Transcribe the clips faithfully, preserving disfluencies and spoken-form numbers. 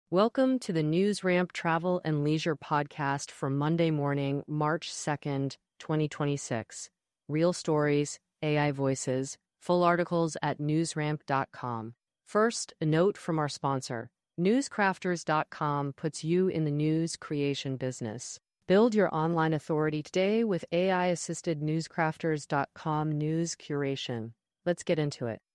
Welcome to the NewsRamp Travel and Leisure podcast for Monday morning, March second, twenty twenty-six. Real stories, A I voices, full articles at newsramp dot com. First, a note from our sponsor. newscrafters dot com puts you in the news creation business. Build your online authority today with A I-assisted newscrafters dot com news curation. Let's get into it.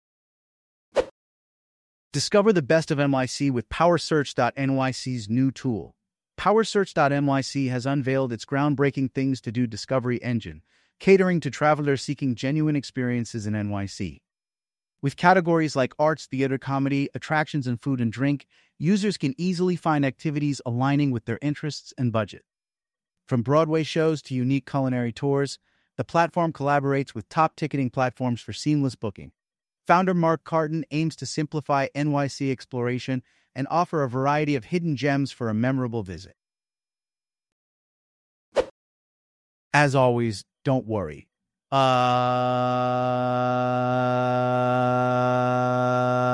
Discover the best of N Y C with PowerSearch dot N Y C's new tool. PowerSearch dot N Y C has unveiled its groundbreaking Things to Do discovery engine, catering to travelers seeking genuine experiences in N Y C. With categories like arts, theater, comedy, attractions, and food and drink, users can easily find activities aligning with their interests and budget. From Broadway shows to unique culinary tours, the platform collaborates with top ticketing platforms for seamless booking. Founder Mark Carton aims to simplify N Y C exploration and offer a variety of hidden gems for a memorable visit. As always, don't worry. Uh...